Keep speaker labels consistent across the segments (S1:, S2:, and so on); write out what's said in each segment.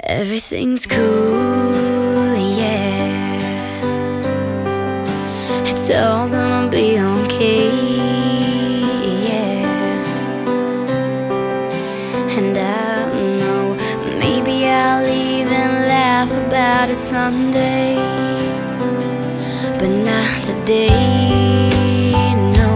S1: Everything's cool, yeah. It's all gonna be okay, yeah. And I know maybe I'll even laugh about it someday, but not today, no.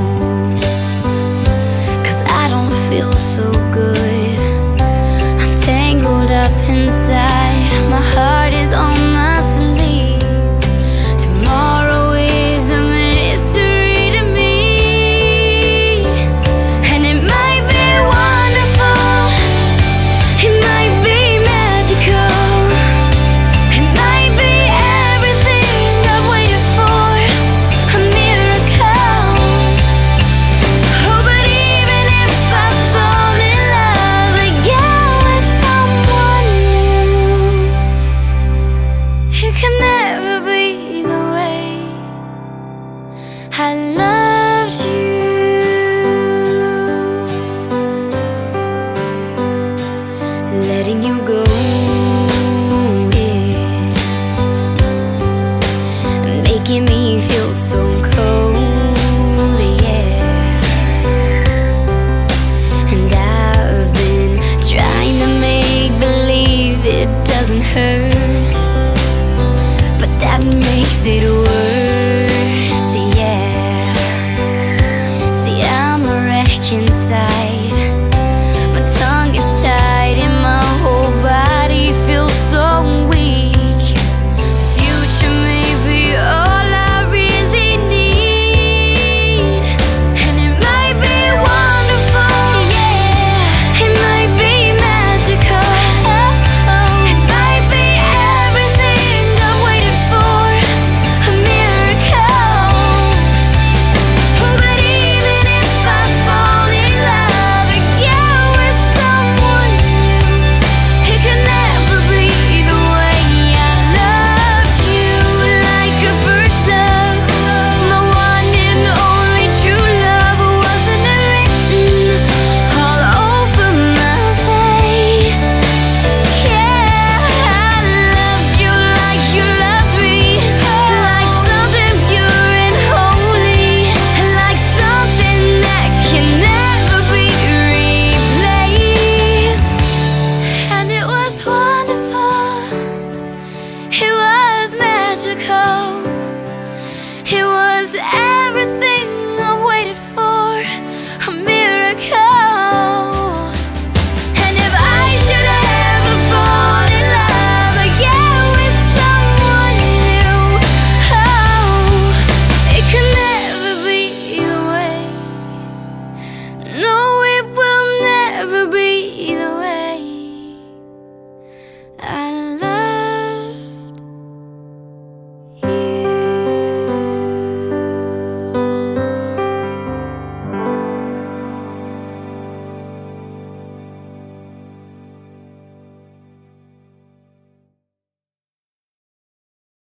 S1: 'Cause I don't feel so good. I'm tangled up inside. My heart is on my sleeve. Tomorrow is a mystery to me, and it might be wonderful, it might be magical, it might be everything I've waited for, a miracle. Oh, but even if I fall in love again with someone new, it can never be the way I loved you. Letting you go